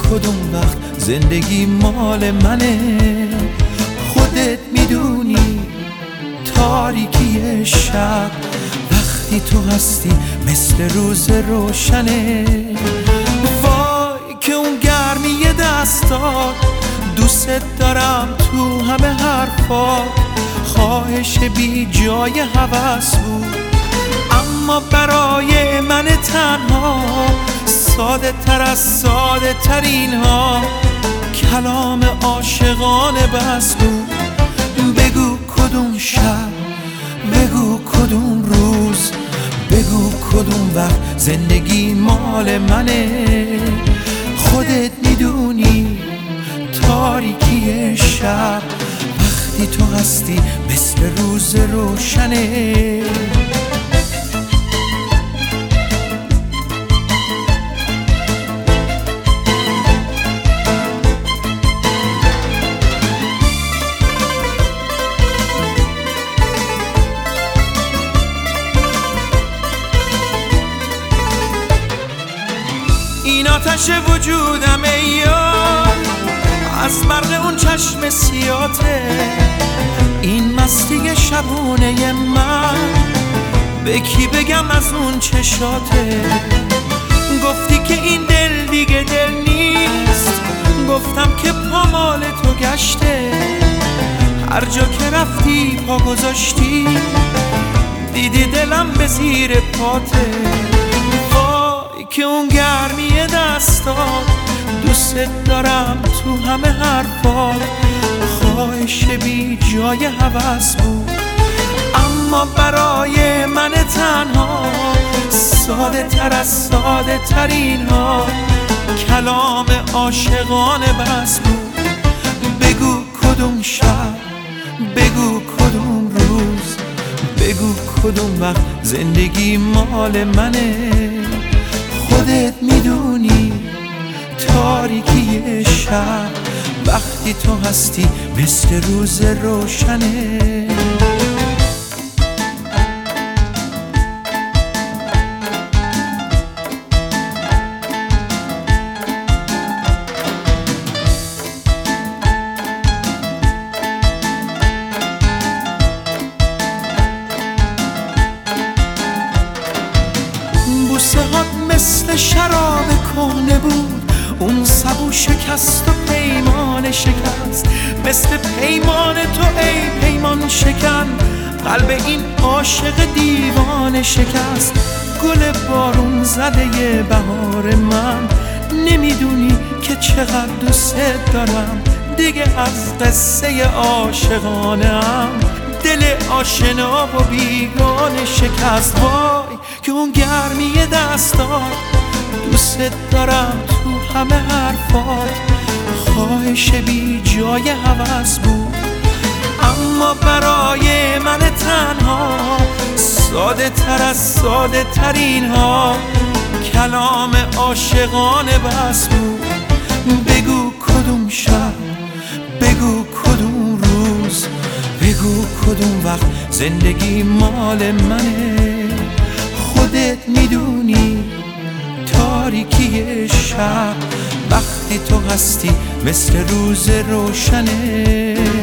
کدوم وقت زندگی مال منه. خودت میدونی تاریکی شب وقتی تو هستی مثل روز روشنه. وای که اون گرمی دستات، دوست دارم تو همه حرفات، خواهش بی جای هوس بود اما برای من تنها ساده تر از ساده ترین ها کلام عاشقانه بس بود. بگو کدوم شب، بگو کدوم روز، بگو کدوم وقت زندگی مال منه. خودت میدونی تاریکی شب وقتی تو هستی مثل روز روشنه. این آتش وجودم ای یار از برق اون چشم سیاته، این مستی شبونه من به کی بگم از اون چشاته. گفتی که این دل دیگه دل نیست، گفتم که پامال تو گشته. هر جا که رفتی پا گذاشتی دیدی دلم به زیر پاته. که اون گرمی دستات، دوست دارم تو همه حرفات، خواهش بی جای هوس بود اما برای من تنها ساده تر از ساده ترین ها کلام عاشقانه بس بود. بگو کدوم شب، بگو کدوم روز، بگو کدوم وقت زندگی مال منه. خودت میدونی تاریکی شب وقتی تو هستی مثل روز روشنه. بوسه هات مثل شراب کهنه بود، اون سبو شکست و پیمان شکست، مثل پیمان تو ای پیمان شکن قلب این عاشق دیوانه شکست. گل بارون زده بهار من، نمیدونی که چقدر دوست دارم دیگه از قصه عاشقانم دل آشنا و بیگانه شکست. وای که اون گرمی دستات، دوست دارم تو همه حرفات، خواهش بی جای هوس بود اما برای من تنها ساده تر از ساده ترین ها کلام عاشقانه بس بود. بگو کدوم شب، بگو کدوم روز، بگو کدوم وقت زندگی مال منه. خودت میدونی تاریکی شب وقتی تو هستی مثل روز روشنه.